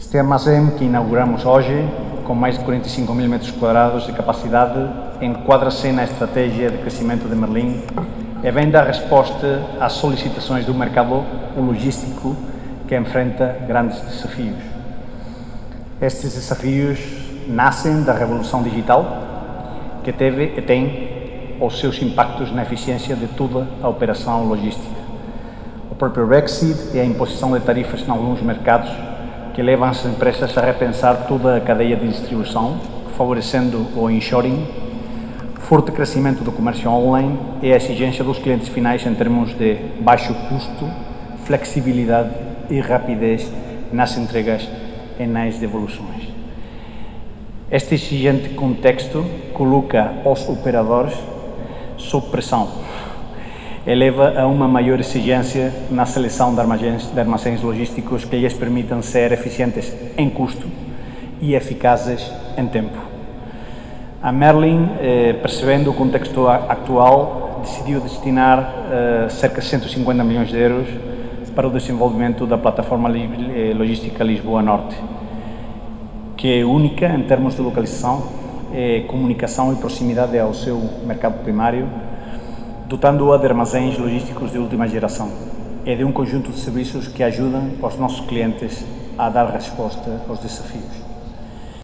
Este armazém que inauguramos hoje, com mais de 45 mil metros quadrados de capacidade, enquadra-se na estratégia de crescimento de Merlin e vem dar resposta às solicitações do mercado logístico que enfrenta grandes desafios. Estes desafios nascem da revolução digital, que teve e tem os seus impactos na eficiência de toda a operação logística. O próprio Brexit e a imposição de tarifas em alguns mercados que levam as empresas a repensar toda a cadeia de distribuição, favorecendo o onshoring, forte crescimento do comércio online e a exigência dos clientes finais em termos de baixo custo, flexibilidade e rapidez nas entregas e nas devoluções. Este exigente contexto coloca os operadores sob pressão e leva a uma maior exigência na seleção de armazéns logísticos que lhes permitam ser eficientes em custo e eficazes em tempo. A Merlin, percebendo o contexto atual, decidiu destinar cerca de 150 milhões de euros para o desenvolvimento da plataforma logística Lisboa Norte, que é única em termos de localização, comunicação e proximidade ao seu mercado primário, dotando-a de armazéns logísticos de última geração e de um conjunto de serviços que ajudam os nossos clientes a dar resposta aos desafios.